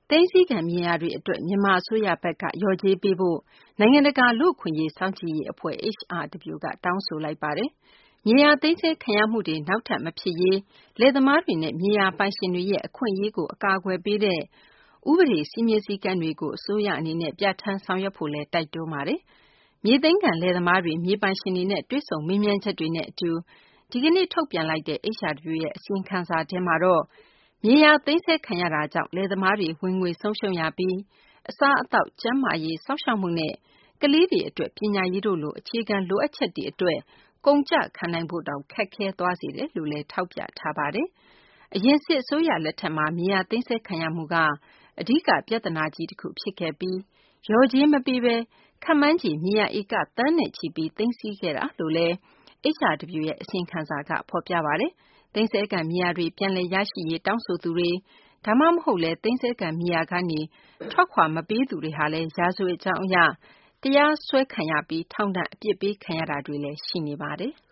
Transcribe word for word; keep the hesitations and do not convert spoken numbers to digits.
သိမ်းဆည်းခံမြေယာတွေအတွက်မြန်မာအစိုးရဘက်ကလျော်ကြေးပေးဖို့နိုင်ငံတကာလူ့အခွင့်အရေးစောင့်ကြည့်ရေးအဖွဲ့ H R W ကတောင်းဆိုလိုက်ပါတယ်။မြေယာသိမ်းဆည်းခံရမှုတွေနောက်ထပ်မဖြစ်ရေးလယ်သမားတွေနဲ့မြေယာပိုင်ရှင်တွေရဲ့အခွင့်အရေးကိုအကာအကွယ်ပေးတဲ့ဥပဒေစည်းမျဉ်းစည်းကမ်းတွေကိုအစိုးရအနေနဲ့ပြဋ္ဌာန်းဆောင်ရွက်ဖို့လည်းတိုက်တွန်းပါတယ်။မြေသိမ်းခံလယ်သမားတွေမြေပိုင်ရှင်တွေနဲ့တွေ့ဆုံမေးမြန်းချက်တွေနဲ့အတူဒီကနေ့ထုတ်ပြန်လိုက်တဲ့ H R W ရဲ့အစီရင်ခံစာထဲမှာတော့မြေယာသိမ်းဆည်းခံရတာကြောင့်လယ်သမားတွေဝင်ငွေဆုံးရှုံးရပြီးအစားအသောက်ကျန်းမာရေးစောင့်ရှောက်မှုနဲ့ကလေးတွေအတွက်ပညာရေးတို့လိုအခြေခံလိုအပ်ချက်တွေအတွက်ကုန်ကျခံနိုင်ဖို့တောင်ခက်ခဲသွားစေတယ်လို့လည်းထောက်ပြထားပါတယ်။အရင်စစ်အစိုးရလက်ထက်မှာမြေယာသိမ်းဆည်းခံရမှုကအဓိကပြဿနာကြီးတစ်ခုဖြစ်ခဲ့ပြီးလျော်ကြေးမပေးဘဲခန့်မှန်းခြေမြေယာဧကသန်းနဲ့ချီပြီးသိမ်းဆည်းခဲ့တာလို့လည်း H R W ရဲ့အစီရင်ခံစာကဖော်ပြပါတယ်။သိမ်းဆည်းခံမြေယာတွေပြန်လည်ရရှိရေးတောင်းဆိုသူတွေဒါမှမဟုတ်လည်းသိမ်းဆည်းခံမြေယာကနေထွက်ခွာမပေးသူတွေဟာလည်းရာဇဝတ်ကြောင်းအရတရားစွဲခံရပြီးထောင်ဒဏ်အပြစ်ပေးခံရတာတွေလည်းရှိနေပါတယ်။